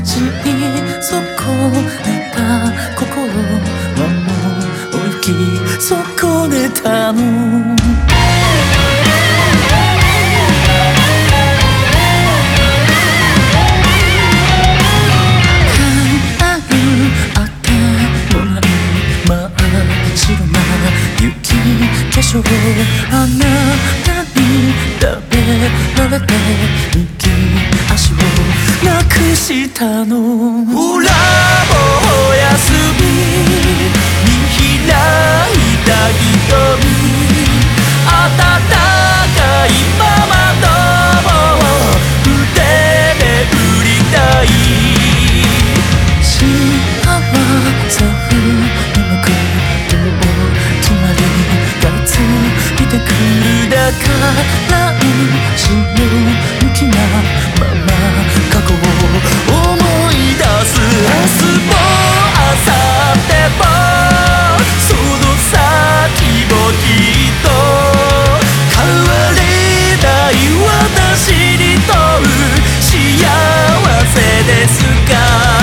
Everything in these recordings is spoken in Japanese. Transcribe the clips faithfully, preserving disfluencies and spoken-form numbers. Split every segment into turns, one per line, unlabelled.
損ねた心はもう生き損ねたの。化粧あなたに食べられて右足をなくしたの。ほらもうおやすみ見開いた瞳温かいままの腕で売りたい幸せを眠くてくるだから後ろ向きなまま過去を思い出す。明日も明後日もその先もきっと変われない私にとう幸せですか。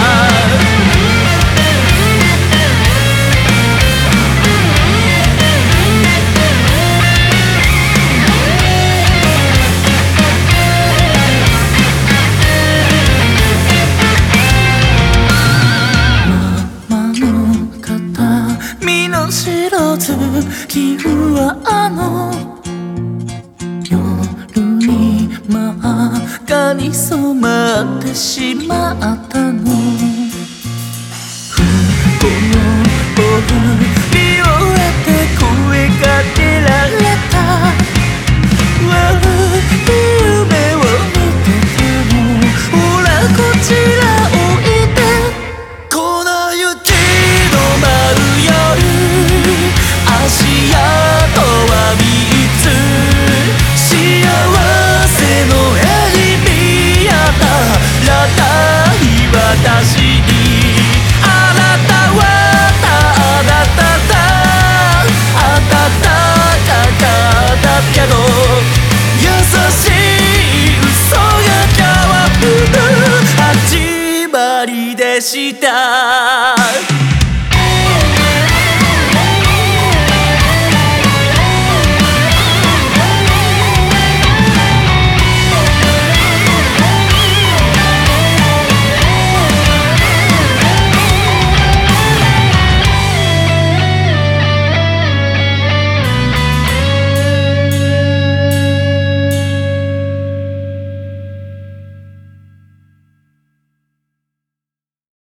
月はあの夜に真っ赤に染まってしまったの。不幸を見終えて声かけられた。悪い夢を見ててもほらこちらおいで。この雪の舞う夜足跡はみっつ幸せの絵に見当たらない私にあなたはただただ温かかったけど優しい嘘が変わる始まりでした。